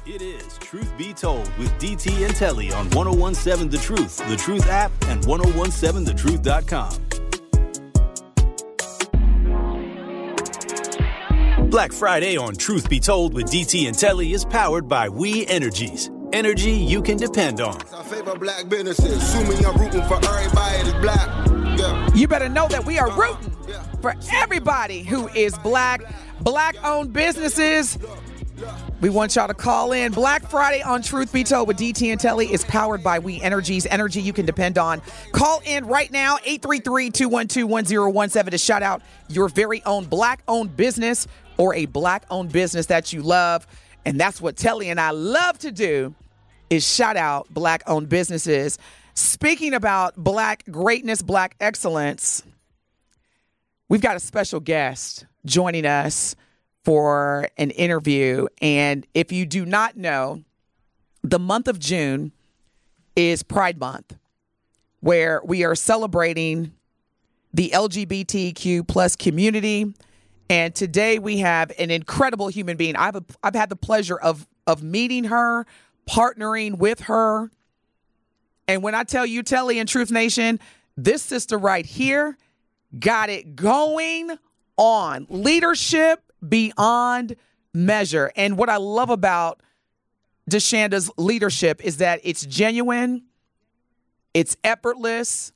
It is Truth Be Told with DT and Telly on 1017 The Truth, The Truth app, and 1017theTruth.com. Black Friday on Truth Be Told with DT and Telly is powered by We Energies. Energy you can depend on. Our favorite black businesses. Assuming I'm rooting for everybody that's black. Yeah. You better know that we are rooting for everybody who is black. Black-owned businesses. We want y'all to call in. Black Friday on Truth Be Told with DT and Telly is powered by We Energies. Energy you can depend on. Call in right now, 833-212-1017 to shout out your very own black-owned business or a black-owned business that you love. And that's what Telly and I love to do, is shout out black-owned businesses. Speaking about black greatness, black excellence, we've got a special guest joining us for an interview. And if you do not know, the month of June is Pride Month, where we are celebrating the LGBTQ plus community. And today we have an incredible human being. I've had the pleasure of meeting her, partnering with her. And when I tell you, Telly and Truth Nation, this sister right here got it going on. Leadership beyond measure. And what I love about DeShanda's leadership is that it's genuine, it's effortless,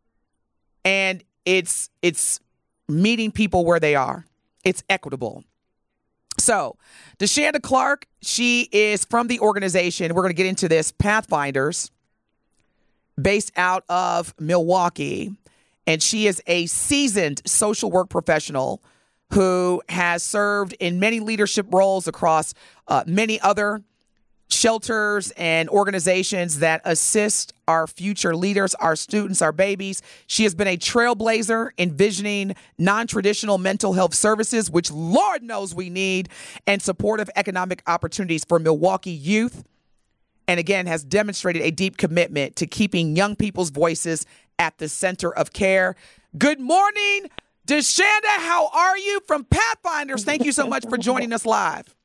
and it's meeting people where they are. It's equitable. So DeShanda Clark, she is from the organization, we're going to get into this, Pathfinders, based out of Milwaukee. And she is a seasoned social work professional who has served in many leadership roles across many other shelters and organizations that assist our future leaders, our students, our babies. She has been a trailblazer envisioning non-traditional mental health services, which Lord knows we need, and supportive economic opportunities for Milwaukee youth. And again, has demonstrated a deep commitment to keeping young people's voices at the center of care. Good morning, DeShanda. How are you from Pathfinders? Thank you so much for joining us live.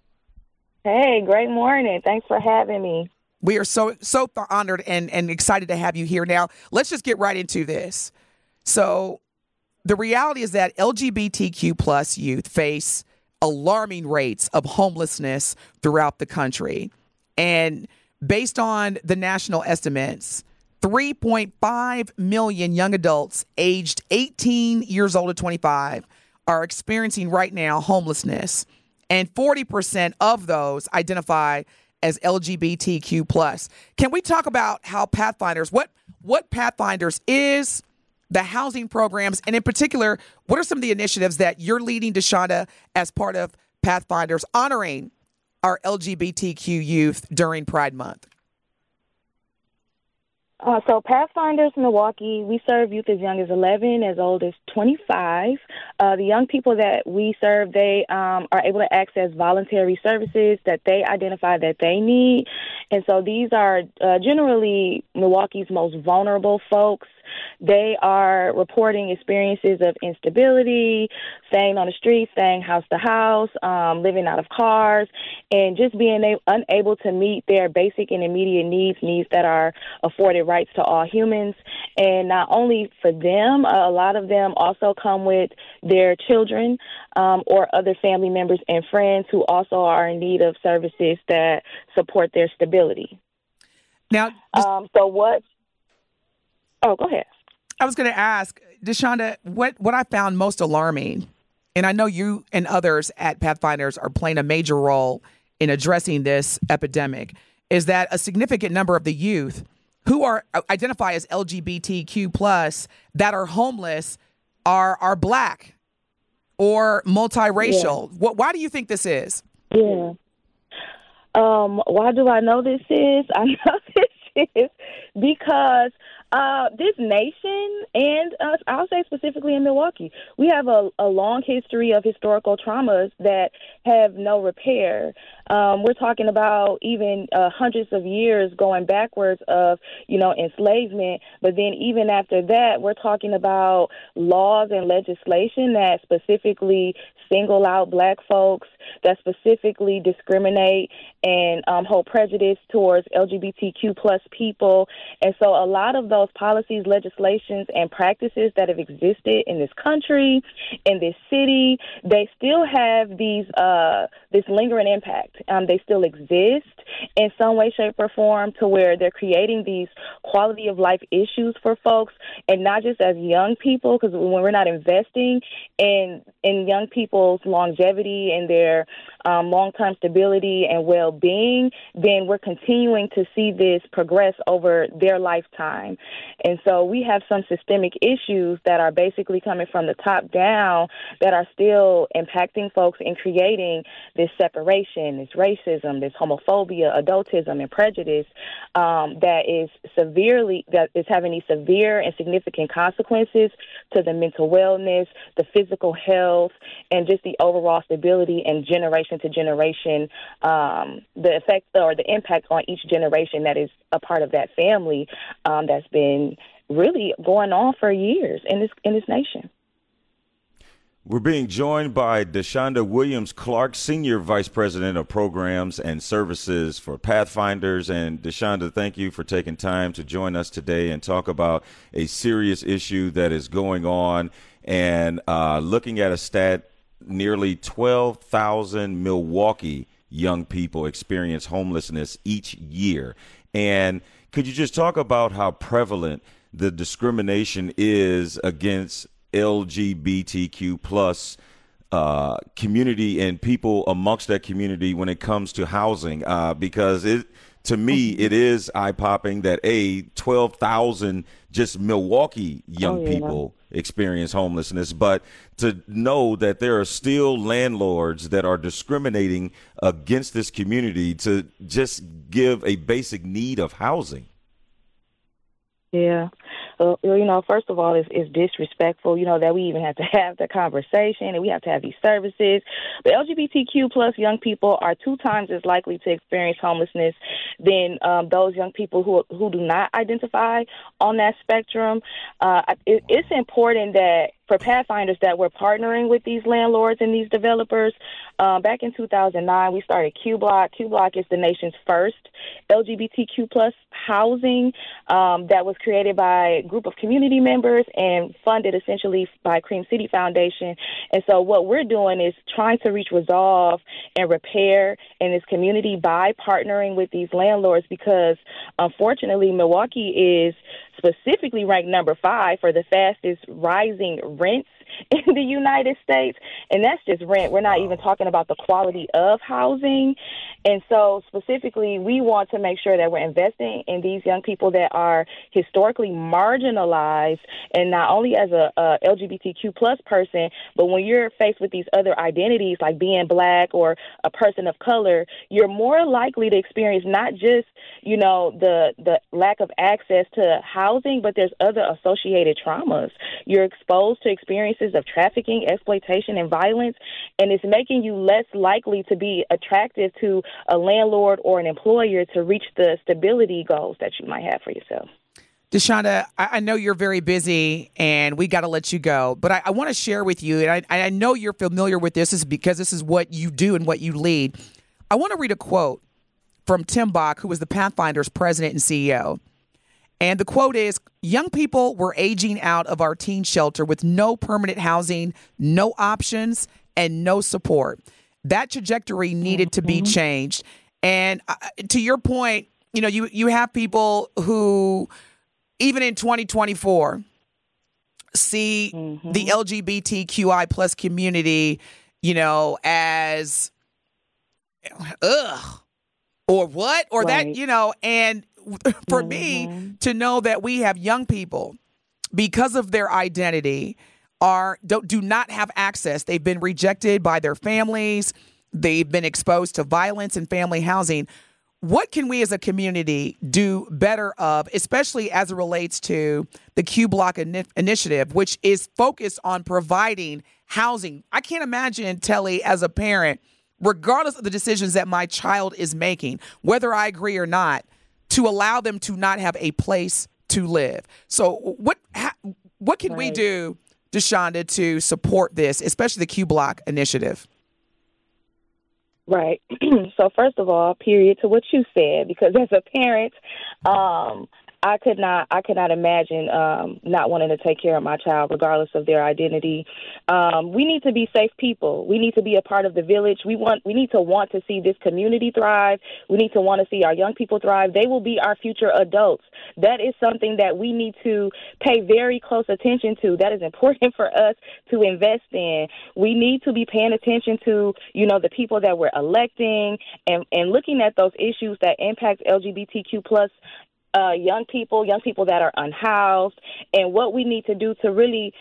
Hey, great morning. Thanks for having me. We are so honored and excited to have you here. Now, let's just get right into this. So the reality is that LGBTQ plus youth face alarming rates of homelessness throughout the country. And based on the national estimates, 3.5 million young adults aged 18 years old to 25 are experiencing right now homelessness. And 40% of those identify as LGBTQ plus. Can we talk about how Pathfinders, what Pathfinders is, the housing programs, and in particular, what are some of the initiatives that you're leading, DeShanda, as part of Pathfinders honoring our LGBTQ youth during Pride Month? So Pathfinders Milwaukee, we serve youth as young as 11, as old as 25. The young people that we serve, they are able to access voluntary services that they identify that they need. And so these are generally Milwaukee's most vulnerable folks. They are reporting experiences of instability, staying on the street, staying house to house, living out of cars, and just being unable to meet their basic and immediate needs that are afforded rights to all humans. And not only for them, a lot of them also come with their children or other family members and friends who also are in need of services that support their stability. Now, Oh, go ahead. I was going to ask, DeShanda, what I found most alarming, and I know you and others at Pathfinders are playing a major role in addressing this epidemic, is that a significant number of the youth who are identify as LGBTQ plus that are homeless are Black or multiracial. Yeah. Why do you think this is? Yeah. Why do I know this is? I know this is because this nation, and I'll say specifically in Milwaukee, we have a long history of historical traumas that have no repair. We're talking about even hundreds of years going backwards of, enslavement. But then even after that, we're talking about laws and legislation that specifically single out Black folks, that specifically discriminate and hold prejudice towards LGBTQ plus people. And so a lot of those policies, legislations, and practices that have existed in this country, in this city, they still have this lingering impact. They still exist in some way, shape, or form to where they're creating these quality of life issues for folks, and not just as young people, because when we're not investing in young people's longevity and their long-term stability and well-being, then we're continuing to see this progress over their lifetime. And so we have some systemic issues that are basically coming from the top down that are still impacting folks and creating this separation, this racism, this homophobia, adultism, and prejudice that is having these severe and significant consequences to the mental wellness, the physical health, and just the overall stability and generation to generation, the effect or the impact on each generation that is a part of that family that's been really going on for years in this nation. We're being joined by Deshonda Williams Clark, Senior Vice President of Programs and Services for Pathfinders. And Deshonda, thank you for taking time to join us today and talk about a serious issue that is going on. And looking at a stat, nearly 12,000 Milwaukee young people experience homelessness each year. And could you just talk about how prevalent the discrimination is against LGBTQ plus community and people amongst that community when it comes to housing? Because to me, it is eye-popping that 12,000 just Milwaukee young people experience homelessness, but to know that there are still landlords that are discriminating against this community to just give a basic need of housing. Yeah. First of all, it's disrespectful, that we even have to have the conversation and we have to have these services. But LGBTQ plus young people are 2 times as likely to experience homelessness than those young people who do not identify on that spectrum. It's important that for Pathfinders that we're partnering with these landlords and these developers. Back in 2009, we started Q Block. Q Block is the nation's first LGBTQ plus housing that was created by a group of community members and funded essentially by Cream City Foundation. And so what we're doing is trying to reach resolve and repair in this community by partnering with these landlords, because unfortunately Milwaukee is specifically ranked number 5 for the fastest rising rents in the United States. And that's just rent. We're not even talking about the quality of housing. And so specifically, we want to make sure that we're investing in these young people that are historically marginalized, and not only as a LGBTQ plus person, but when you're faced with these other identities like being Black or a person of color, you're more likely to experience not just, the lack of access to housing, but there's other associated traumas. You're exposed to experiences of trafficking, exploitation, and violence, and it's making you less likely to be attractive to a landlord or an employer to reach the stability goals that you might have for yourself. Deshonda, I know you're very busy and we got to let you go, but I want to share with you, and I know you're familiar with this is because this is what you do and what you lead. I want to read a quote from Tim Bach, who was the Pathfinders president and CEO. And the quote is, "Young people were aging out of our teen shelter with no permanent housing, no options, and no support. That trajectory needed to be changed." And to your point, you have people who, even in 2024, see the LGBTQI plus community, as, or what, or right. That, and for me to know that we have young people, because of their identity, do not have access. They've been rejected by their families. They've been exposed to violence and family housing. What can we as a community do better of, especially as it relates to the Q Block initiative, which is focused on providing housing? I can't imagine, Telly, as a parent, regardless of the decisions that my child is making, whether I agree or not, to allow them to not have a place to live. So what can we do, DeShonda, to support this, especially the Q Block initiative? Right. So first of all, period to what you said, because as a parent, I could not imagine not wanting to take care of my child regardless of their identity. We need to be safe people. We need to be a part of the village. We need to want to see this community thrive. We need to want to see our young people thrive. They will be our future adults. That is something that we need to pay very close attention to. That is important for us to invest in. We need to be paying attention to, the people that we're electing and looking at those issues that impact LGBTQ plus young people that are unhoused, and what we need to do to really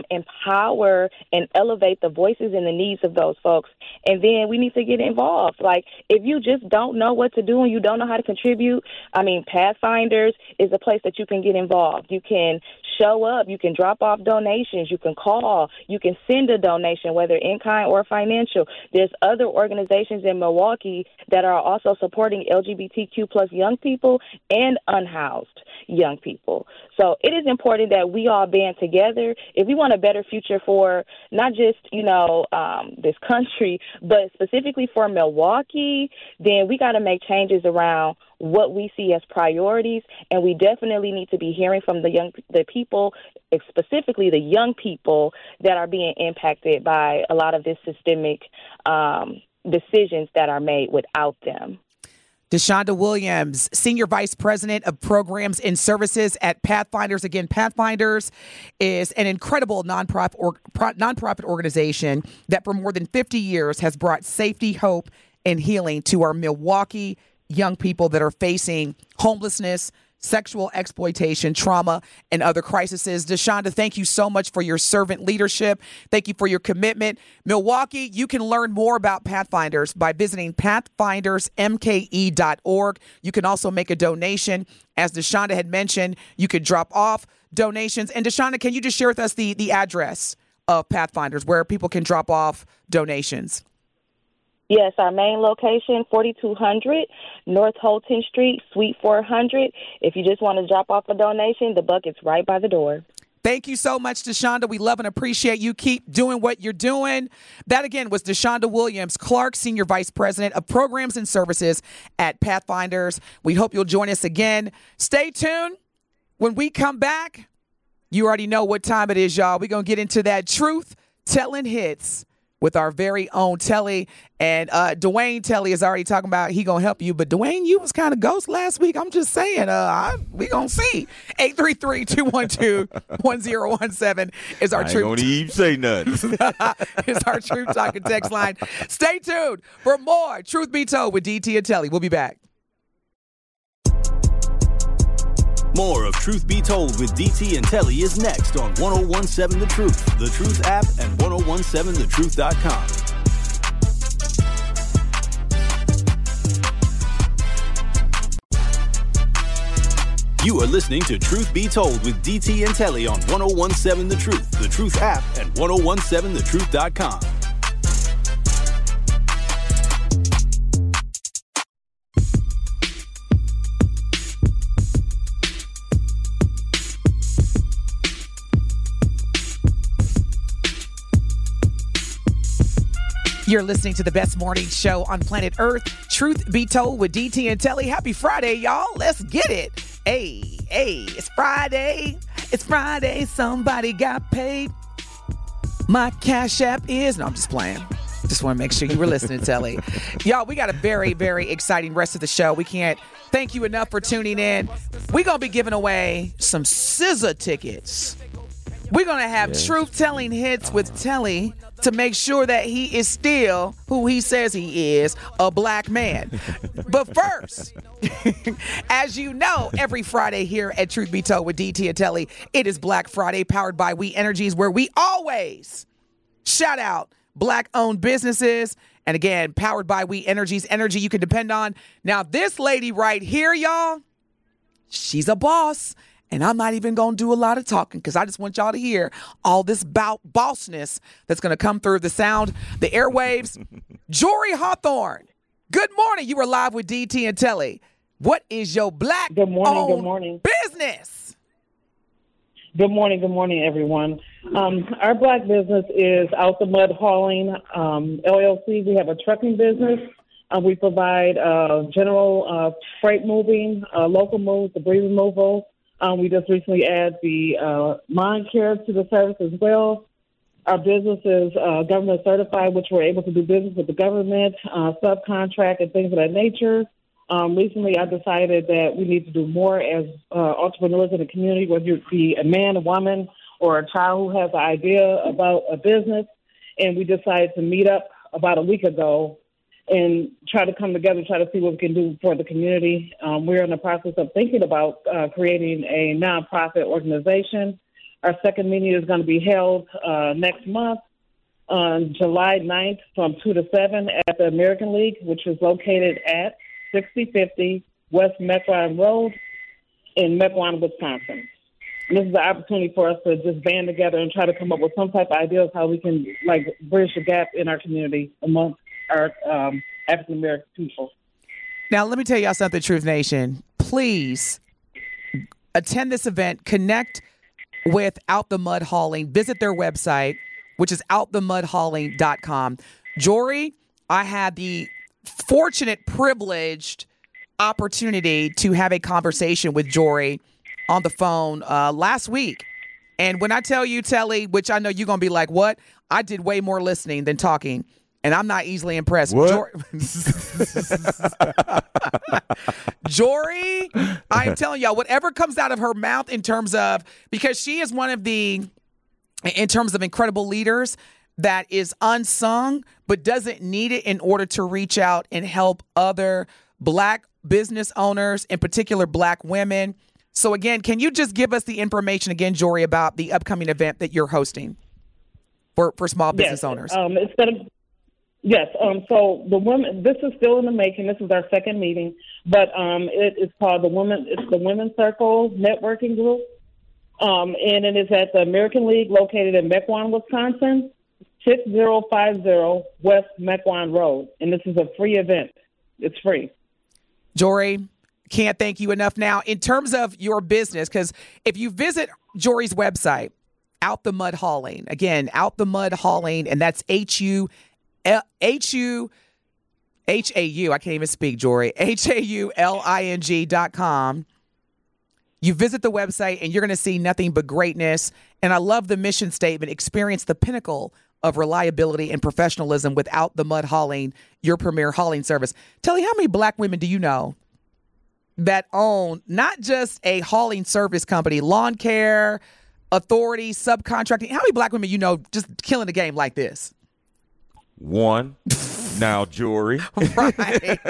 empower and elevate the voices and the needs of those folks. And then we need to get involved. Like, if you just don't know what to do and you don't know how to contribute, Pathfinders is a place that you can get involved. You can show up, you can drop off donations, you can call, you can send a donation, whether in kind or financial. There's other organizations in Milwaukee that are also supporting LGBTQ plus young people and unhoused young people. So it is important that we all band together if we want a better future for not just, this country, but specifically for Milwaukee. Then we got to make changes around what we see as priorities, and we definitely need to be hearing from the people, specifically the young people that are being impacted by a lot of this systemic decisions that are made without them. DeShonda Williams, Senior Vice President of Programs and Services at Pathfinders. Again, Pathfinders is an incredible nonprofit organization that for more than 50 years has brought safety, hope, and healing to our Milwaukee young people that are facing homelessness, sexual exploitation, trauma, and other crises. DeShonda, thank you so much for your servant leadership. Thank you for your commitment. Milwaukee, you can learn more about Pathfinders by visiting pathfindersmke.org. You can also make a donation. As DeShonda had mentioned, you could drop off donations. And DeShonda, can you just share with us the address of Pathfinders where people can drop off donations? Yes, our main location, 4200 North Holton Street, Suite 400. If you just want to drop off a donation, the bucket's right by the door. Thank you so much, DeShonda. We love and appreciate you. Keep doing what you're doing. That, again, was DeShonda Williams Clark, Senior Vice President of Programs and Services at Pathfinders. We hope you'll join us again. Stay tuned. When we come back, you already know what time it is, y'all. We're going to get into that truth telling hits with our very own Telly. And Dwayne Telly is already talking about he going to help you. But Dwayne, you was kind of ghost last week. I'm just saying, we going to see. 833-212-1017 is our truth. I ain't going to even say nothing. Is our Truth Talking text line. Stay tuned for more Truth Be Told with DT and Telly. We'll be back. More of Truth Be Told with DT and Telly is next on 1017 The Truth, The Truth app, and 1017thetruth.com. You are listening to Truth Be Told with DT and Telly on 1017 The Truth app, and 1017thetruth.com. You're listening to the best morning show on planet Earth, Truth Be Told with DT and Telly. Happy Friday, y'all. Let's get it. Hey, it's Friday. It's Friday. Somebody got paid. My Cash App is... No, I'm just playing. Just want to make sure you were listening, Telly. Y'all, we got a very, very exciting rest of the show. We can't thank you enough for tuning in. We're going to be giving away some SZA tickets. We're going to have truth telling hits with Telly to make sure that he is still who he says he is, a black man. But first, as you know, every Friday here at Truth Be Told with DT and Telly, it is Black Friday powered by We Energies, where we always shout out black-owned businesses. And again, powered by We Energies, energy you can depend on. Now, this lady right here, y'all, she's a boss. And I'm not even going to do a lot of talking because I just want y'all to hear all this bossness that's going to come through the sound, the airwaves. Jory Hawthorne, good morning. You are live with DT and Telly. What is your black Good morning. business? Good morning, everyone. Our black business is Out the Mud Hauling LLC. We have a trucking business. We provide general freight moving, local moves, debris removal. We just recently added the lawn care to the service as well. Our business is government certified, which we're able to do business with the government, subcontract, and things of that nature. Recently, I decided that we need to do more as entrepreneurs in the community, whether you be a man, a woman, or a child who has an idea about a business. And we decided to meet up about a week ago and try to come together, try to see what we can do for the community. We're in the process of thinking about creating a nonprofit organization. Our second meeting is going to be held next month on July 9th from 2 to 7 at the American League, which is located at 6050 West Mequon Road in Mequon, Wisconsin. And this is an opportunity for us to just band together and try to come up with some type of ideas how we can bridge the gap in our community amongst our African American people. Now, let me tell y'all something, Truth Nation. Please attend this event. Connect with Out the Mud Hauling. Visit their website, which is outthemudhauling.com. Jory, I had the fortunate, privileged opportunity to have a conversation with Jory on the phone last week. And when I tell you, Telly, which I know you're going to be like, what? I did way more listening than talking. And I'm not easily impressed. What? Jory, I am telling y'all, whatever comes out of her mouth in terms of, because she is one of the, in terms of incredible leaders that is unsung, but doesn't need it in order to reach out and help other black business owners, in particular black women. So again, can you just give us the information again, Jory, about the upcoming event that you're hosting for small business owners? It's going to Yes. So the women, this is still in the making. This is our second meeting, but it is called It's the Women's Circle Networking Group, and it is at the American League located in Mequon, Wisconsin, 6050 West Mequon Road, and this is a free event. It's free. Jory, can't thank you enough. Now, in terms of your business, because if you visit Jory's website, Out the Mud Hauling, again, Out the Mud Hauling, and that's HUHAU, I can't even speak, Jory, HAULING.com. You visit the website and you're going to see nothing but greatness. And I love the mission statement, experience the pinnacle of reliability and professionalism without the mud hauling, your premier hauling service. Telly, how many black women do you know that own not just a hauling service company, lawn care, authority, subcontracting? How many black women you know just killing the game like this? One. Now, Jory. Right.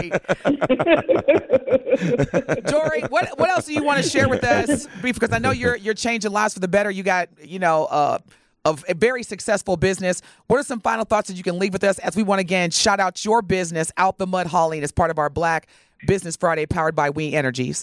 Jory, what else do you want to share with us? Because I know you're changing lives for the better. You got, a very successful business. What are some final thoughts that you can leave with us as we want to, again, shout out your business, Out the Mud Hauling, as part of our Black Business Friday powered by We Energies?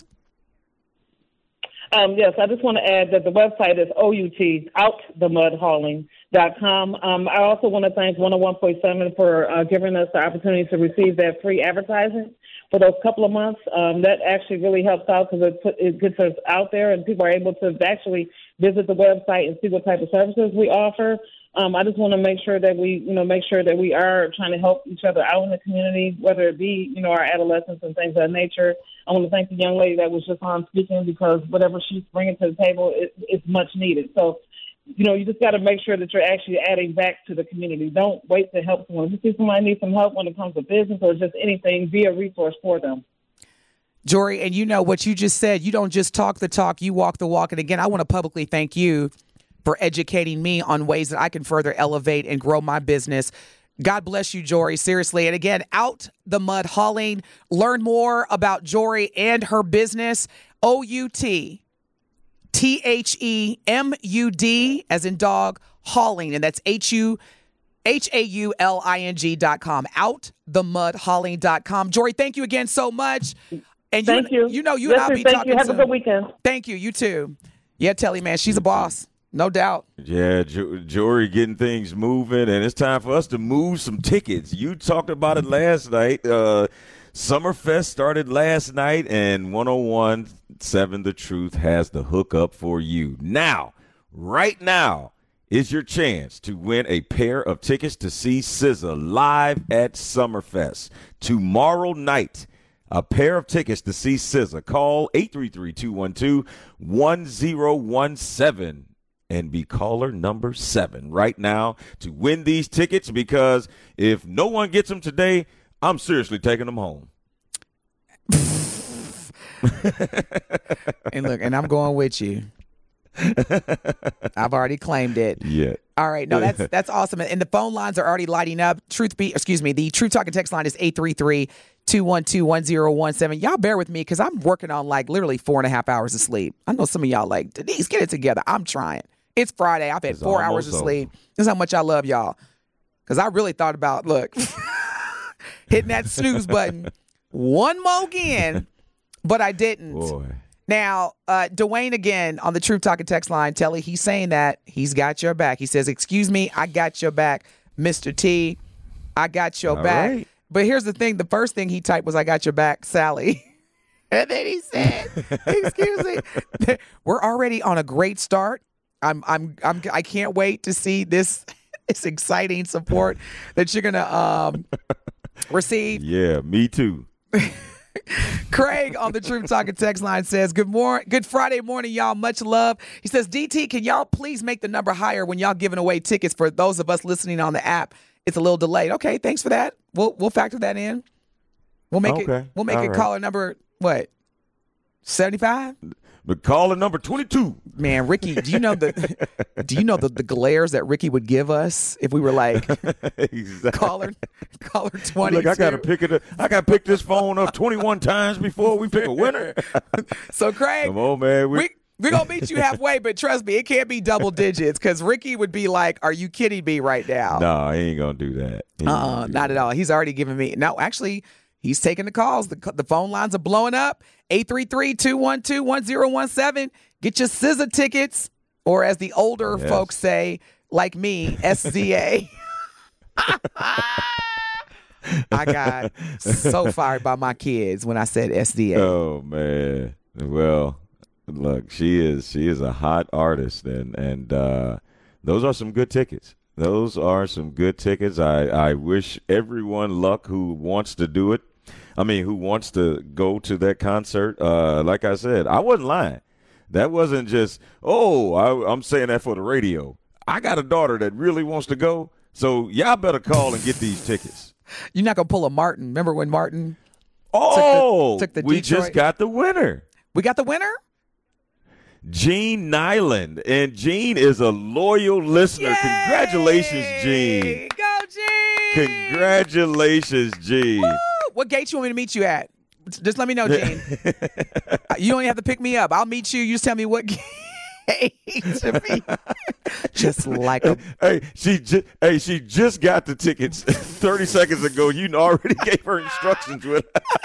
Yes, I just want to add that the website is outthemudhauling.com. I also want to thank 101.7 for giving us the opportunity to receive that free advertising for those couple of months. That actually really helps out because it gets us out there and people are able to actually visit the website and see what type of services we offer. I just want to make sure that we are trying to help each other out in the community, whether it be, our adolescents and things of that nature. I want to thank the young lady that was just on speaking because whatever she's bringing to the table is much needed. So, you just got to make sure that you're actually adding back to the community. Don't wait to help someone. If you see somebody needs some help when it comes to business or just anything, be a resource for them. Jory, and what you just said, you don't just talk the talk, you walk the walk. And again, I want to publicly thank you for educating me on ways that I can further elevate and grow my business. God bless you, Jory, seriously. And again, Out the Mud Hauling. Learn more about Jory and her business, OUTTHEMUD, as in dog, hauling, and that's HAULING.com, outthemudhauling.com. Jory, thank you again so much. And thank you. You and I'll be talking soon. Have a good weekend. Thank you. You too. Yeah, Telly, man, she's a boss. No doubt. Yeah, Jory getting things moving, and it's time for us to move some tickets. You talked about it last night. Summerfest started last night, and 101.7 The Truth has the hookup for you. Now, right now, is your chance to win a pair of tickets to see SZA live at Summerfest tomorrow night. A pair of tickets to see SZA. Call 833-212-1017 and be caller number 7 right now to win these tickets, because if no one gets them today, I'm seriously taking them home. And look, and I'm going with you. I've already claimed it. Yeah. All right. No, that's awesome. And the phone lines are already lighting up. The Truth Talking text line is 833-212-1017. Y'all bear with me because I'm working on like literally 4.5 hours of sleep. I know some of y'all like, Denise, get it together. I'm trying. It's Friday. I've had 4 hours of sleep. This is how much I love y'all. Because I really thought about, hitting that snooze button one more again, but I didn't. Boy. Now, Dwayne again on the Truth Talking text line, Telly, he's saying that he's got your back. He says, excuse me, I got your back, Mr. T. I got your back. Right. But here's the thing. The first thing he typed was, I got your back, Sally. And then he said, excuse me. We're already on a great start. I can't wait to see this exciting support that you're going to receive. Yeah, me too. Craig on the Truth Talking text line says, good Friday morning, y'all. Much love. He says, DT, can y'all please make the number higher when y'all giving away tickets for those of us listening on the app? It's a little delayed. Okay, thanks for that. We'll factor that in. We'll make it right. caller number, what, 75? But caller number 22. Man, Ricky, do you know the glares that Ricky would give us if we were like Exactly. caller 20? Look, I gotta pick this phone up 21 times before we pick a winner. So Craig, come on, man. We're gonna meet you halfway, but trust me, it can't be double digits because Ricky would be like, "Are you kidding me right now?" No, he ain't gonna do that. Not at all. He's already given me. No, actually, he's taking the calls. The phone lines are blowing up. 833-212-1017. Get your SZA tickets, or as the older folks say, like me, SZA. I got so fired by my kids when I said SZA. Oh man. Well, look, she is a hot artist, and those are some good tickets. Those are some good tickets. I wish everyone luck who wants to do it. I mean, who wants to go to that concert? Like I said, I wasn't lying. That wasn't just, I'm saying that for the radio. I got a daughter that really wants to go, so y'all better call and get these tickets. You're not going to pull a Martin. Remember when Martin took the we Detroit? Just got the winner. We got the winner? Gene Nyland. And Gene is a loyal listener. Yay! Congratulations, Gene. Go, Gene. Congratulations, Gene. Woo! What gate you want me to meet you at? Just let me know, Gene. You don't even have to pick me up. I'll meet you. You just tell me what gate to be. Just like a... She just got the tickets 30 seconds ago. You already gave her instructions with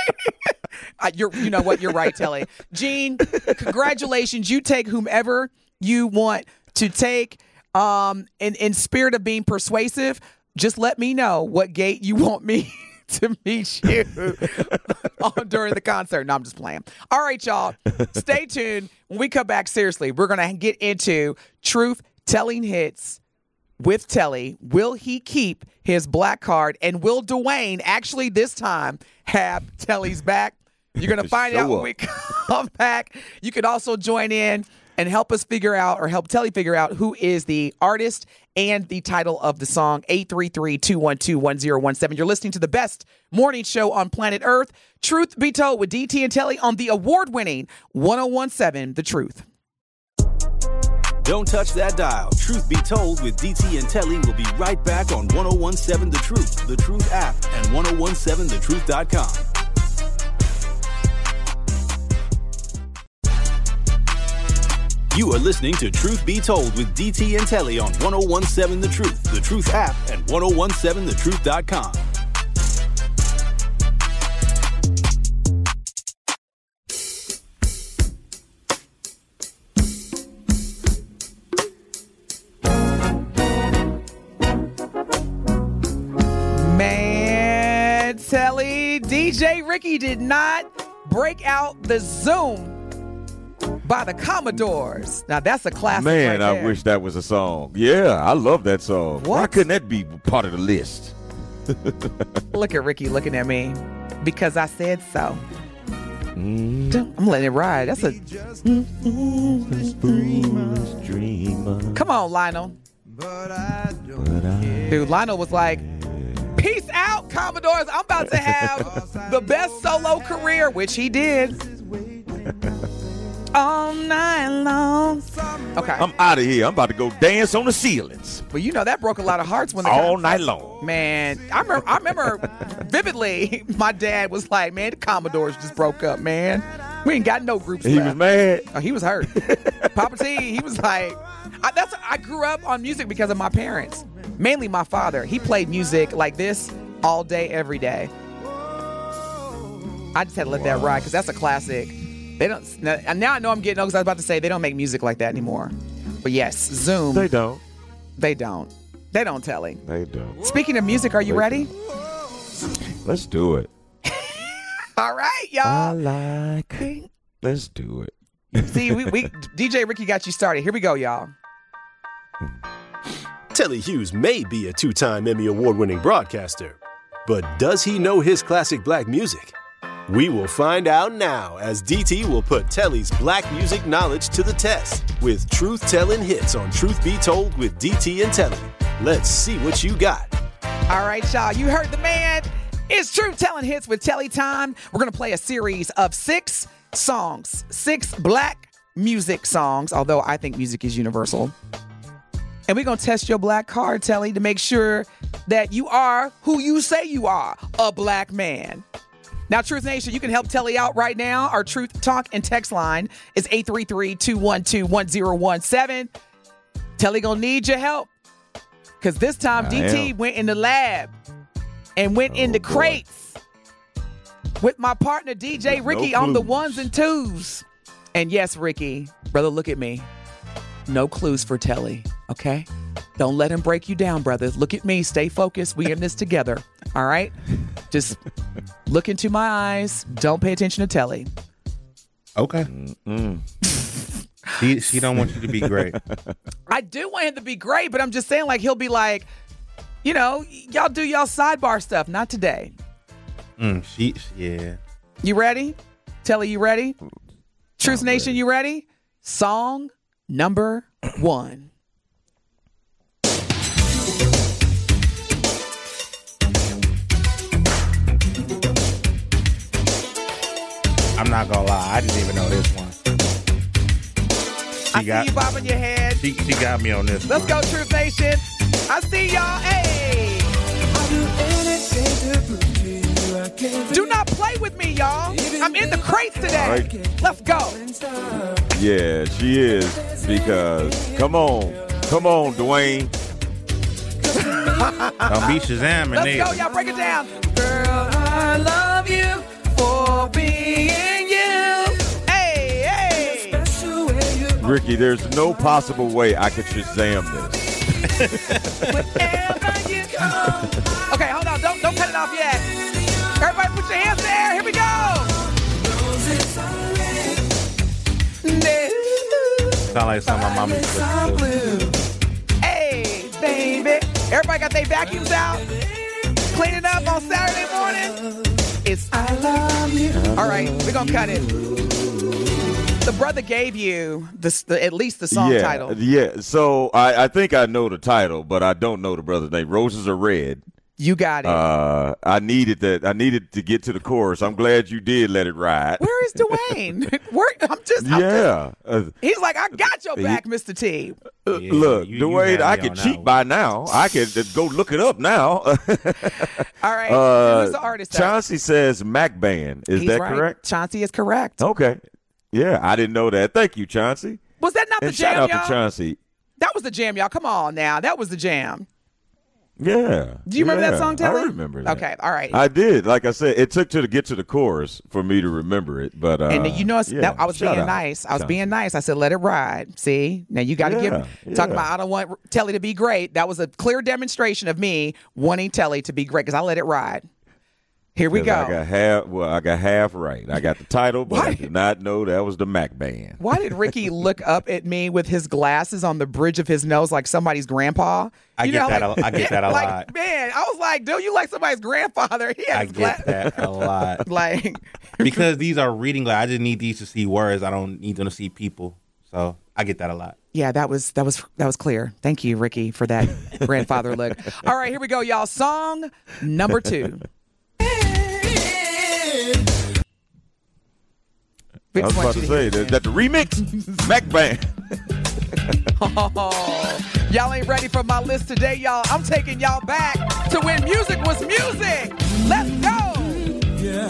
You know what? You're right, Telly. Gene, congratulations. You take whomever you want to take. In spirit of being persuasive, just let me know what gate you want me to meet you during the concert. No, I'm just playing. All right, y'all. Stay tuned. When we come back, seriously, we're going to get into Truth Telling Hits with Telly. Will he keep his black card? And will Dwayne actually this time have Telly's back? You're going to find out when we come back. You can also join in and help us figure out, or help Telly figure out, who is the artist and the title of the song. 833-212-1017. You're listening to the best morning show on planet Earth, Truth Be Told, with DT and Telly on the award-winning 101.7 The Truth. Don't touch that dial. Truth Be Told with DT and Telly will be right back on 101.7 The Truth app, and 1017thetruth.com. You are listening to Truth Be Told with DT and Telly on 101.7 The Truth app, and 1017thetruth.com. DJ Ricky did not break out the Zoom by the Commodores. Now that's a classic. Man, right I there. wish that was a song. Yeah, I love that song. Why What? couldn't that be part of the list? Look at Ricky looking at me because I said so. I'm letting it ride. That's a come on, Lionel. Dude, Lionel was like, peace out, Commodores. I'm about to have the best solo career, which he did. All night long. Okay. I'm out of here. I'm about to go dance on the ceilings Well, you know, that broke a lot of hearts when the all night long. Man, I remember vividly, my dad was like, man, the Commodores just broke up, man. We ain't got no groups He left. was mad. Oh, he was hurt. Papa T, he was like, I grew up on music because of my parents, mainly my father. He played music like this all day, every day. I just had to let that ride because that's a classic. They don't. Now I know I'm getting old because I was about to say they don't make music like that anymore. But yes, Zoom. They don't. They don't. They don't, Telly. They don't. Speaking of music, are you They ready? Let's do it. All right, y'all. Let's do it. See, we DJ Ricky got you started. Here we go, y'all. Telly Hughes may be a two-time Emmy Award-winning broadcaster, but does he know his classic black music? We will find out now as DT will put Telly's black music knowledge to the test with truth-telling hits on Truth Be Told with DT and Telly. Let's see what you got. All right, y'all. You heard the man. It's Truth Telling Hits with Telly Time. We're going to play a series of 6 songs, 6 black music songs, although I think music is universal. And we're going to test your black card, Telly, to make sure that you are who you say you are, a black man. Now, Truth Nation, you can help Telly out right now. Our Truth Talk and text line is 833-212-1017. Telly gonna need your help because this time DT went in the lab and went into crates with my partner DJ Ricky on the ones and twos. And yes, Ricky, brother, look at me. No clues for Telly, okay? Don't let him break you down, brother. Look at me. Stay focused. We in this together, all right? Just look into my eyes. Don't pay attention to Telly. Okay. She don't want you to be great. I do want him to be great, but I'm just saying, like, he'll be like, you know, y'all do y'all sidebar stuff. Not today. Yeah. You ready? Telly, you ready? Truth Nation, you ready? Song number 1. I'm not gonna lie, I didn't even know this one. I see you bobbing your head. She got me on this Let's one. go, Truth Nation. I see y'all. Hey. Do not play with me, y'all. I'm in the crates today. Right. Let's go. Yeah, she is. Because, come on, Dwayne. Don't be Shazamming Let's there. go, y'all. Break it down. Girl, I love you for being you. Hey, hey. Ricky, there's no possible way I could Shazam this. Okay, hold on. Don't cut it off yet. Everybody put your hands there. Here we go. Sound like something my mama used to do. Hey, baby. Everybody got their vacuums out? Cleaning up on Saturday morning? It's I love you. All right, we're going to cut it. The brother gave you at least the song title. Yeah, so I think I know the title, but I don't know the brother's name. Roses Are Red. You got it. I needed to get to the chorus. I'm glad you did let it ride. Where is Dwayne? He's like, I got your back, Mr. T. Look, Dwayne, I could cheat by now. I could go look it up now. All right. Who's the artist? Chauncey says Mac Band. Is that right. correct? Chauncey is correct. Okay. Yeah, I didn't know that. Thank you, Chauncey. Was that not the And jam, shout out y'all? to Chauncey. That was the jam, y'all. Come on now. That was the jam. Yeah. Do you remember that song, Telly? I remember that. Okay, all right. I did. Like I said, it took to get to the chorus for me to remember it. But and you know, I was shout being out, nice. I was Chauncey. being nice. I said, let it ride. See? Now you got to talking about I don't want Telly to be great. That was a clear demonstration of me wanting Telly to be great because I let it ride. Here we go. I got half right. I got the title, but I did not know that was the Mac Band. Why did Ricky look up at me with his glasses on the bridge of his nose like somebody's grandpa? I get that a like, lot. Man, I was like, dude, you like somebody's grandfather. He I get that a lot. Like, because these are reading glasses. I just need these to see words. I don't need them to see people. So I get that a lot. yeah, that was clear. Thank you, Ricky, for that grandfather look. All right, here we go, y'all. Song number 2. I was about to say that the remix, Mac Band. Oh, y'all ain't ready for my list today, y'all. I'm taking y'all back to when music was music. Let's go. Yeah.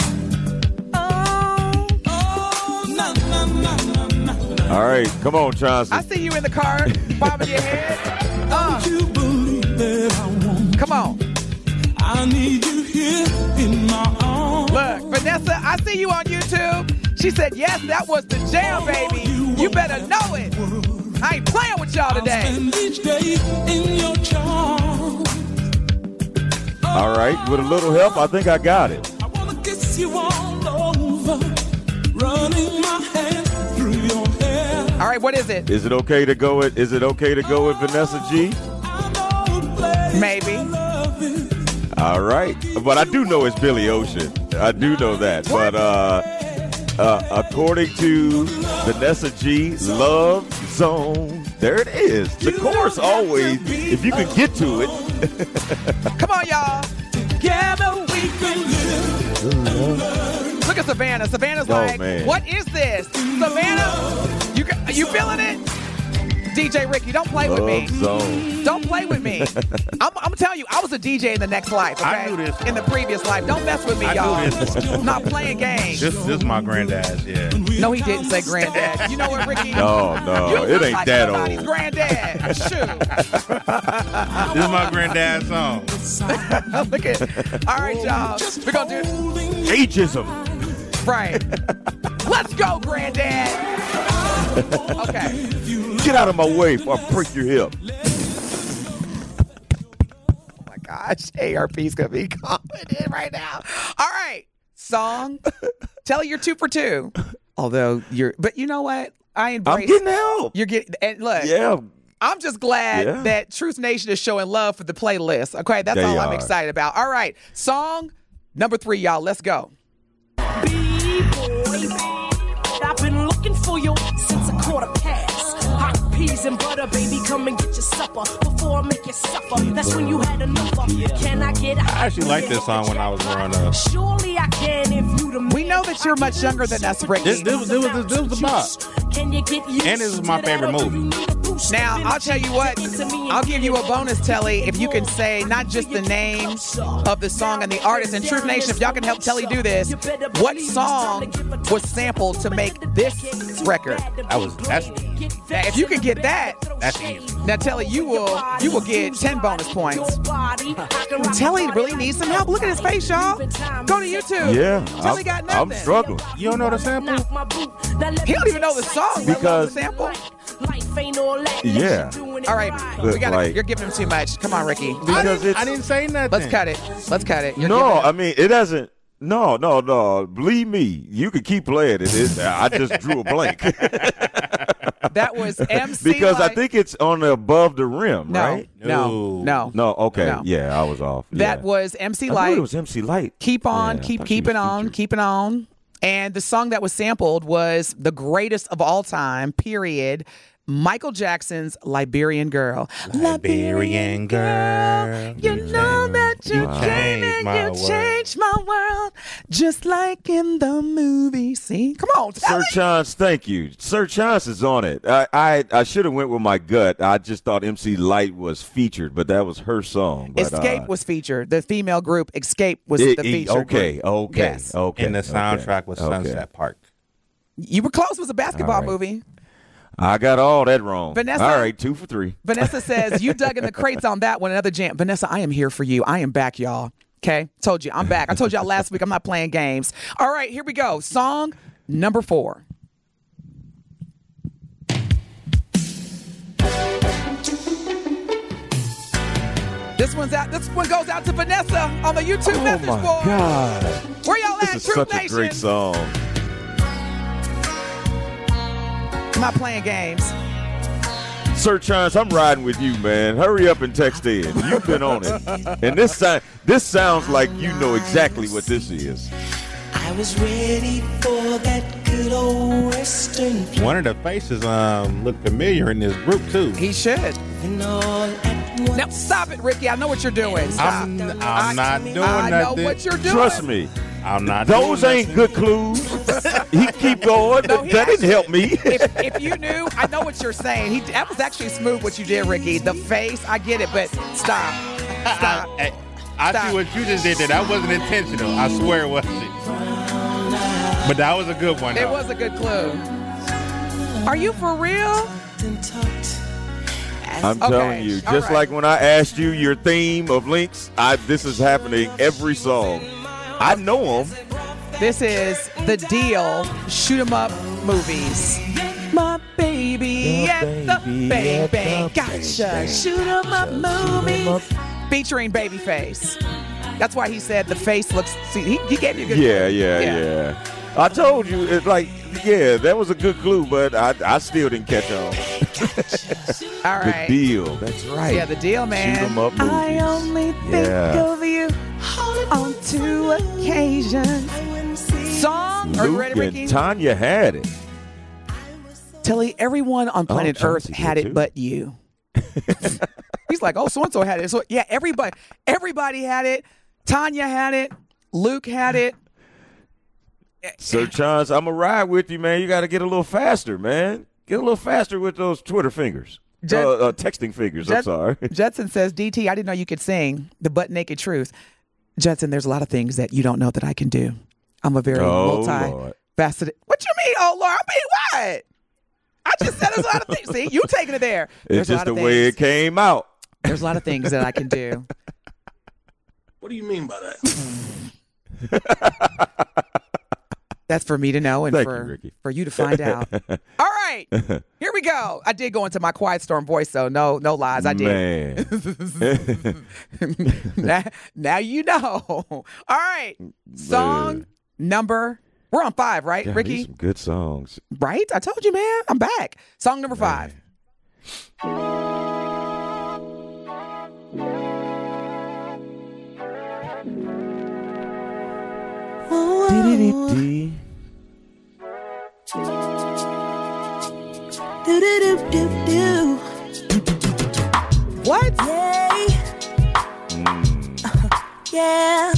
All right, come on, Chauncey. I see you in the car, bobbing your head. Don't you believe that I want Come on. I need you here in my arms. Look, Vanessa, I see you on YouTube. She said, yes, that was the jam, baby. You better know it. I ain't playing with y'all today. I'll spend each day in your charms. All right, with a little help, I think I got it. I wanna kiss you all over, running my hand through your hair. All right, what is it? Is it okay to go with Vanessa G? Maybe. All right, but I do know it's Billy Ocean. I do know that. But according to Vanessa G, Love Zone, there it is. The chorus always, if you can get to it. Come on, y'all. Together we can live. Look at Savannah. Savannah's like, man. what is this? Savannah, you feeling it? DJ Ricky, don't play with me. Zone. Don't play with me. I'm telling you, I was a DJ in the next life, okay? I knew this. In the previous life. Don't mess with me, I y'all. knew this. I'm not playing games. This is my granddad's, yeah. No, he didn't say granddad. You know what, Ricky? No, You it look ain't like that somebody's old. granddad. Shoot. This is my granddad's song. Look at. All right, y'all. We're going to do. Ageism. Right. Let's go, granddad. Okay. Get out of my way before I break your hip. Oh my gosh, ARP's gonna be calling in right now. All right, song. Tell you're 2 for 2. Although but you know what? I embrace. I'm getting help. You're getting. And look, Yeah. I'm just glad that Truth Nation is showing love for the playlist. Okay, that's all I'm excited about. All right, song number 3, y'all. Let's go. B-boy, I've been looking for you since a 1:15. Hot peas and butter, baby, come and get your supper before I make you suffer. That's when you had enough of. Can I get I actually liked this song when I was growing up. Surely I can if you the man. We know that you're much younger than us, Ricky. This was the bop. Can you get used And this is my to that, favorite or do movie. you need a boost? Now, I'll tell you what, I'll give you a bonus, Telly, if you can say not just the name of the song and the artist. And Truth Nation, if y'all can help Telly do this, what song was sampled to make this record? That's Now, if you can get that, that's easy. now Telly, you will get 10 bonus points. Telly really needs some help. Look at his face, y'all. Go to YouTube. Yeah. Telly got nothing. I'm struggling. You don't know the sample? He don't even know the song. let alone the Because- sample. Yeah. All right, Look, you're giving him too much. Come on, Ricky. Because I didn't say nothing. Let's cut it. Let's cut it. You're No, giving him- I mean, it doesn't. No. Believe me, you could keep playing it. I just drew a blank. That was MC. Because I Light. think it's on the above the rim, No, right? no. No, okay. No. Yeah, I was off. That yeah. was MC I Light. knew it was MC Light. Keep on, Yeah, I keep thought she keeping was on, featured. keeping on. And the song that was sampled was the greatest of all time, period. Michael Jackson's Liberian Girl. Liberian girl. You know that you came and my you world. changed my world. Just like in the movie. See? Come on, tell Sir me. Chance, thank you. Sir Chance is on it. I should have went with my gut. I just thought MC Light was featured, but that was her song. But, Escape was featured. The female group Escape was the featured okay, group. okay, Yes. okay. And the soundtrack was okay. Sunset Park. You were close. It was a basketball All right. movie. I got all that wrong. Vanessa- All right, 2 for 3. Vanessa says, you dug in the crates on that one. Another jam. Vanessa, I am here for you. I am back, y'all. Okay? Told you. I'm back. I told y'all last week I'm not playing games. All right, here we go. Song number 4. This This one goes out to Vanessa on the YouTube message board. Oh, my God. Where y'all This at, is Truth such Nation? a great song. I'm not playing games. Sir Chance, I'm riding with you, man. Hurry up and text in. You've been on it. And this sounds like you know exactly what this is. I was ready for that good old Western. One of the faces look familiar in this group too. He should. And all at once. Now stop it, Ricky. I know what you're doing. Stop. I'm not doing I know nothing. what you're doing. Trust me. I'm not. Those doing ain't nothing. good clues. He keep going. No, he that didn't help me. If you knew, I know what you're saying. That was actually smooth what you did, Ricky. The face, I get it, but stop. Stop. I see what you just did there. That wasn't intentional. I swear it wasn't. But that was a good one, though. It was a good clue. Are you for real? I'm telling you, just like when I asked you your theme of links, this is happening every song. I know them. This is The Deal, Shoot 'em Up movies. My baby at the bang bang, gotcha. Shoot 'em up movies. Featuring Babyface. That's why he said the face looks. See, he gave you a good clue. Yeah. I told you, it's like, that was a good clue, but I still didn't catch on. All right. The Deal. That's right. Yeah, The Deal, man. Shoot 'em up movies. I only think of you on 2 occasions. Song? Are you Luke ready, Ricky? and Tanya had it. Tilly, everyone on planet Earth Chauncey had did it too. but you. He's like, oh, so-and-so had it. So, yeah, everybody had it. Tanya had it. Luke had it. Sir Chance, I'm going to ride with you, man. You got to get a little faster, man. Get a little faster with those Twitter fingers. Texting fingers, I'm sorry. Judson says, DT, I didn't know you could sing the butt naked truth. Judson, there's a lot of things that you don't know that I can do. I'm a very multi-faceted. What you mean, oh, Lord? I mean, what? I just said there's a lot of things. See, you taking it there. It's just the way it came out. There's a lot of things that I can do. What do you mean by that? That's for me to know and Thank you, Ricky. for you to find out. All right. Here we go. I did go into my Quiet Storm voice, though. No lies. I did. Man. now you know. All right. Song number. We're on 5, right, God, Ricky? these some good songs. Right? I told you, man. I'm back. Song number 5. What? Yeah.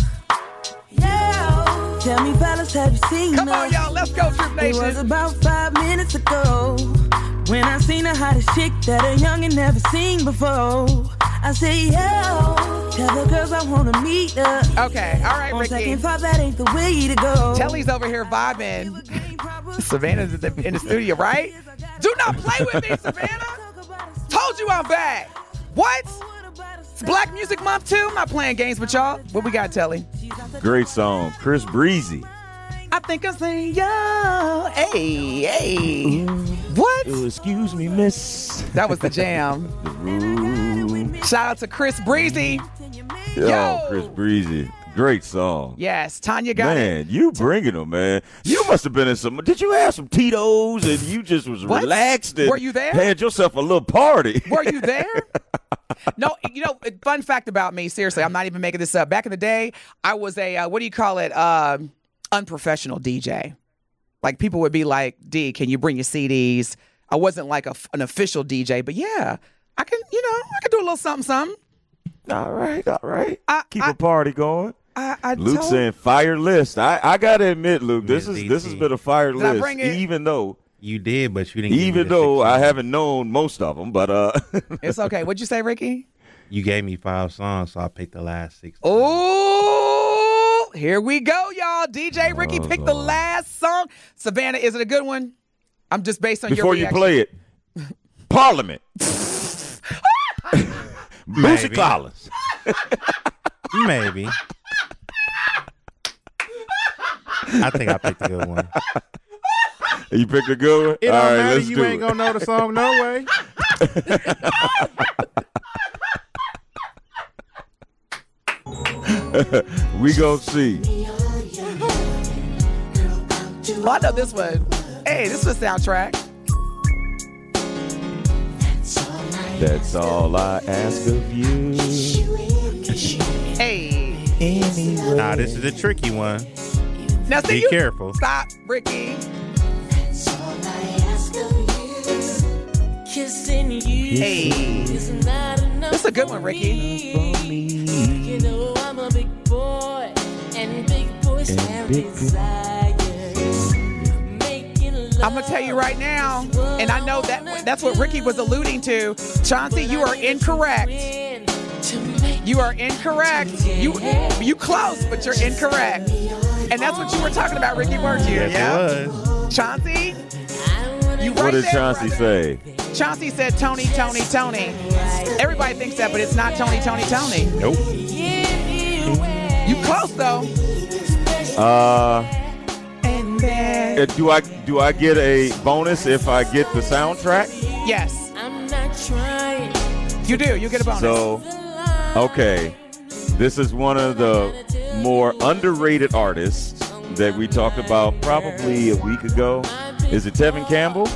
Tell me, fellas, have you seen Come on, y'all. Let's go, Troop Nation. It was about 5 minutes ago when I seen the hottest chick that a youngin' never seen before. I say, yo, tell the girls I wanna meet her. Okay, all right, On Ricky. second thought, that ain't the way to go. Telly's over here vibing. Savannah's in the studio, right? Do not play with me, Savannah. Told you I'm back. What? It's Black Music Month, too? I'm not playing games with y'all. What we got, Telly? Great song. Chris Breezy. I think I'm saying, yo, hey. What? Oh, excuse me, miss. That was the jam. Shout out to Chris Breezy. Oh, Chris Breezy. Great song. Yes, Tanya got it. Man, you bringing them, man. You must have been in some. Did you have some Tito's and you just was relaxed? And Were you there? Had yourself a little party. Were you there? No, fun fact about me, seriously, I'm not even making this up. Back in the day, I was a, unprofessional DJ. Like, people would be like, D, can you bring your CDs? I wasn't like an official DJ, but yeah, I can do a little something. All right. Keep a party going. Luke saying fire list. I gotta admit, Luke, this has been a fire Did I list. bring it? Even though you did, but you didn't. Even though I haven't known most of them, but it's okay. What'd you say, Ricky? You gave me 5 songs, so I picked the last 6. Oh, here we go, y'all. DJ Ricky picked the last song. Savannah, is it a good one? I'm just based on before your reaction. you play it, Parliament. Bootsy Collins. Maybe. I think I picked a good one. You picked a good one? It don't All right, matter. let's You do ain't it. gonna know the song no way. We gonna see. Oh, I know this one. Hey, this is a soundtrack. That's all I ask of you. Hey. Nah, this is a tricky one. Now, see, Be careful. Stop, Ricky. Kissing you. Hey. That's a good one, Ricky. You know I'm a big boy, and big boys have desires. I'm going to tell you right now, and I know that's what Ricky was alluding to. Chauncey, you are incorrect. You are incorrect. You close, but you're incorrect. And that's what you were talking about, Ricky, weren't you? Yes, it was. Chauncey, you right What did there, Chauncey brother. say? Chauncey said Tony, Tony, Tony. Everybody thinks that, but it's not Tony, Tony, Tony. Nope. You close, though. And then... Do I get a bonus if I get the soundtrack? Yes. I'm not trying. You do. You get a bonus. So, okay. This is one of the more underrated artists that we talked about probably a week ago. Is it Tevin Campbell?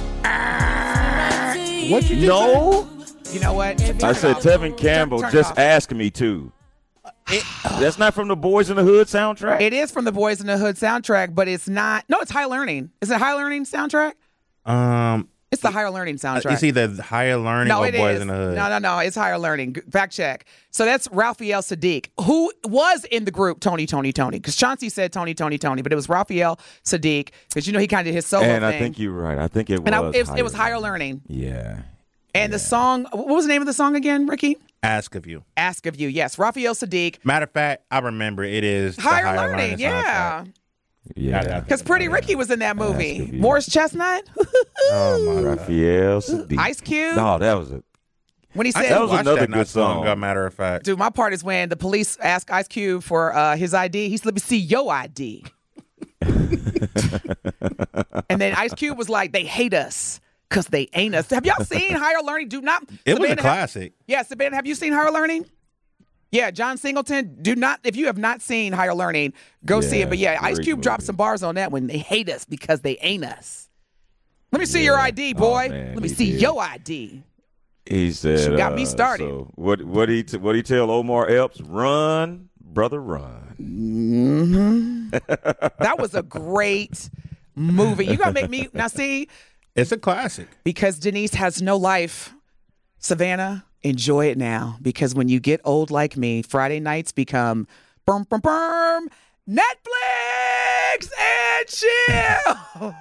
What you No. You know what? I said Tevin Campbell just asked me to. That's not from the Boys in the Hood soundtrack? It is from the Boys in the Hood soundtrack, but it's not. No, it's High Learning. Is it High Learning soundtrack? It's the Higher Learning soundtrack. It's either Higher Learning or Boys in the Hood. No. It's Higher Learning. Fact check. So that's Raphael Sadiq, who was in the group Tony. Because Chauncey said Tony, but it was Raphael Sadiq because he kind of did his solo and thing. I think you're right. I think it was. And it was Higher Learning. Yeah. And the song, what was the name of the song again, Ricky? Ask of You. Ask of You. Yes, Raphael Sadiq. Matter of fact, I remember it is Higher Learning. Yeah. Yeah. Because Pretty Ricky was in that movie. Morris Chestnut. Oh my Raphael Sadiq. Ice Cube. No, that was it. When he said that was another good song. Matter of fact, dude, my part is when the police asked Ice Cube for his ID. He said, "Let me see your ID." And then Ice Cube was like, "They hate us because they ain't us." Have y'all seen Higher Learning? Do not. It was a classic. Savannah, have you seen Higher Learning? Yeah, John Singleton. Do not. If you have not seen Higher Learning, go see it. But yeah, Ice Cube dropped some bars on that one. They hate us because they ain't us. Let me see your ID, boy. Let me see your ID. He said, she got me started. So what he tell Omar Epps? Run, brother, run. Mm-hmm. That was a great movie. You gotta make me now see. It's a classic because Denise has no life. Savannah, enjoy it now because when you get old like me, Friday nights become Netflix and chill.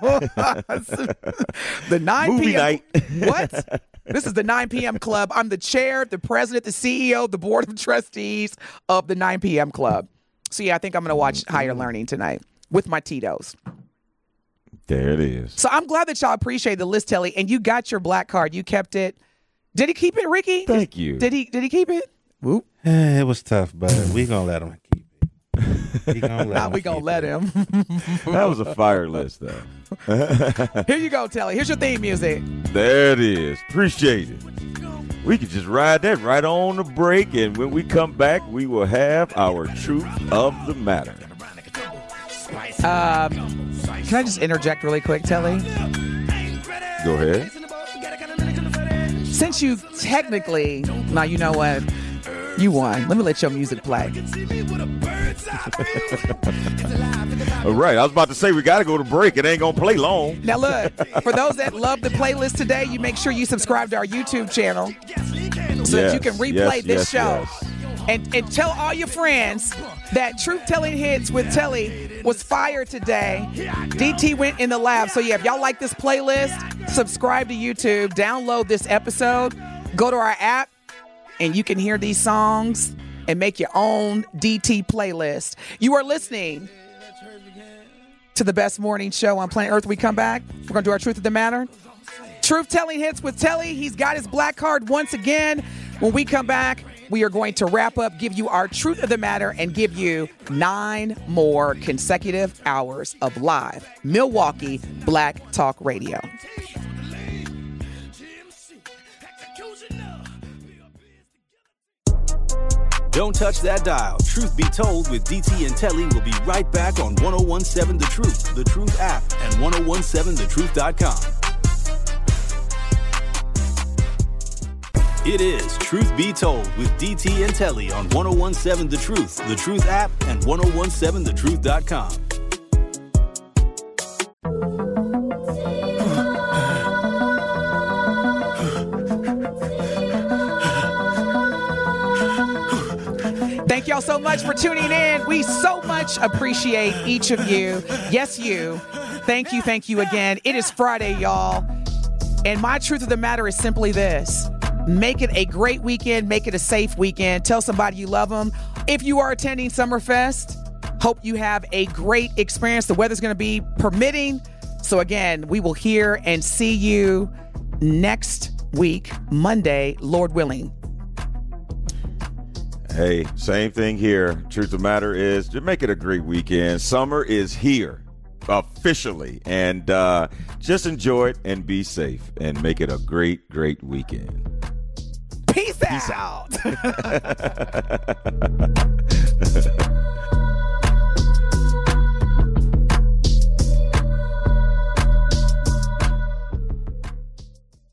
The 9 Movie p.m. night. What? This is the 9 p.m. club. I'm the chair, the president, the CEO, the board of trustees of the 9 p.m. club. So yeah, I think I'm going to watch Higher Learning tonight with my Tito's. There it is. So I'm glad that y'all appreciate the list, Telly, and you got your black card. You kept it. Did he keep it, Ricky? Thank you. Did he keep it? Whoop. It was tough, but we gonna let him keep it. We gonna let him. That was a fire list, though. Here you go, Telly. Here's your theme music. There it is. Appreciate it. We could just ride that right on the break, and when we come back, we will have our truth of the matter. Can I just interject really quick, Telly? Go ahead. Since you technically, now you know what, you won. Let me let your music play. All right, I was about to say we got to go to break. It ain't gonna play long. Now look, for those that love the playlist today, you make sure you subscribe to our YouTube channel so that you can replay this show. Yes. And tell all your friends that Truth Telling Hits with Telly was fire today. DT went in the lab. So yeah, if y'all like this playlist, subscribe to YouTube, download this episode, go to our app, and you can hear these songs and make your own DT playlist. You are listening to the best morning show on planet Earth. We come back. We're going to do our Truth of the Matter. Truth Telling Hits with Telly. He's got his black card once again. When we come back, we are going to wrap up, give you our Truth of the Matter, and give you 9 more consecutive hours of live Milwaukee Black Talk Radio. Don't touch that dial. Truth Be Told with DT and Telly will be right back on 1017 The Truth, The Truth app, and 1017thetruth.com. It is Truth Be Told with DT and Telly on 1017 The Truth app, and 1017thetruth.com. Thank y'all so much for tuning in. We so much appreciate each of you. Yes, you. Thank you again. It is Friday, y'all. And my truth of the matter is simply this. Make it a great weekend. Make it a safe weekend. Tell somebody you love them. If you are attending Summerfest, hope you have a great experience. The weather's going to be permitting. So again, we will hear and see you next week, Monday, Lord willing. Hey, same thing here. Truth of the matter is, just make it a great weekend. Summer is here officially. And just enjoy it and be safe and make it a great, great weekend. Peace out.